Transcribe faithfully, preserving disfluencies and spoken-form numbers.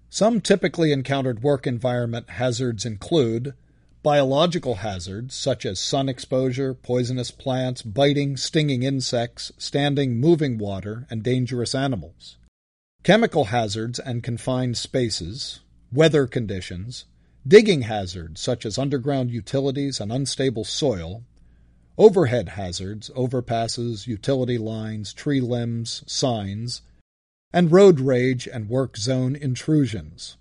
Some typically encountered work environment hazards include biological hazards such as sun exposure, poisonous plants, biting, stinging insects, standing, moving water, and dangerous animals. Chemical hazards and confined spaces, weather conditions, digging hazards such as underground utilities and unstable soil, overhead hazards, overpasses, utility lines, tree limbs, signs, and road rage and work zone intrusions.